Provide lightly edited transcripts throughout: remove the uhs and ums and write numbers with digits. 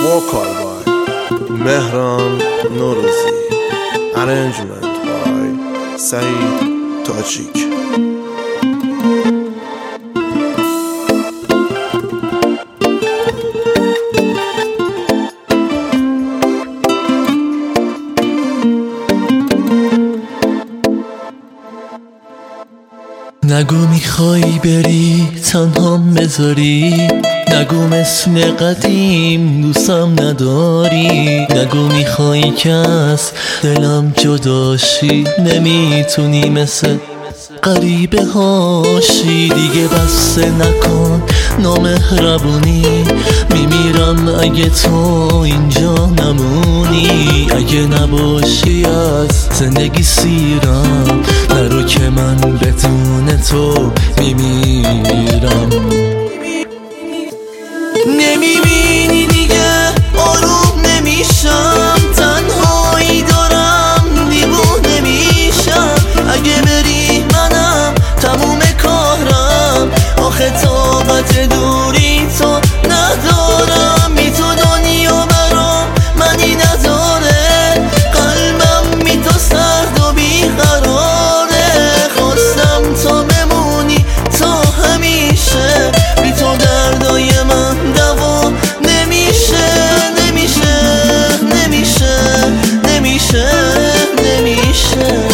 Vocal by Mehran Norozi. Arrangement by Saeed Tajik. نگو میخوای بری تنهام بذاری، نگو مثل قدیم دوستم نداری، نگو میخوای که از دلم جداشی، نمیتونی مثل غریبه هاشی. دیگه بسته نکن نامهربونی، میمیرم اگه تو اینجا نمونی. اگه نباشی از زندگی سیرم، نرو که من بدون تو میمیرم. نمیبینی دیگه آروم نمیشم، تنهایی دارم دیوونه میشم. اگه بری منم تموم کارم، آخه طاقت دوری تو ندارم. بی تو دنیا برام منی نداره، قلبم بی تو سرد و بیقراره. خواستم تا بمونی تا همیشه، بی تو دردای من دوا نمیشه، نمیشه، نمیشه، نمیشه، نمیشه.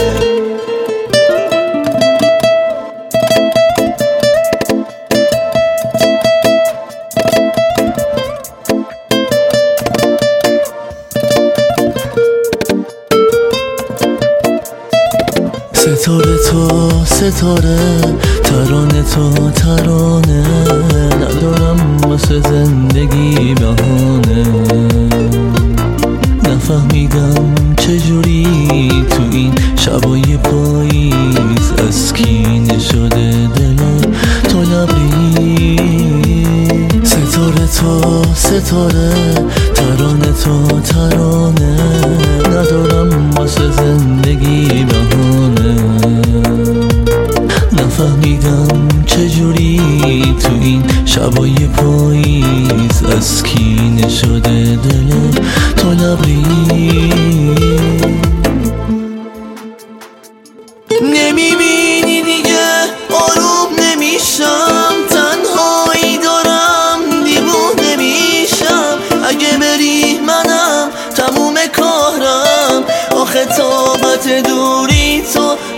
ستاره تو ستاره، ترانه تو ترانه، ندارم واسه زندگی بهانه. نفهمیدم چجوری تو این شبای پاییز از کینه شده دلم تو لبریز. ستاره تو ستاره، ترانه تو ترانه، ندارم واسه زندگی بهانه. نفهمیدم چجوری تو این شبای پاییز از کینه شده دلم تو لبریز. نمیبینی دیگه آروم نمیشم، تنهایی دارم دیوونه میشم. اگه بری منم تموم کارم، آخه طاقت دوری تو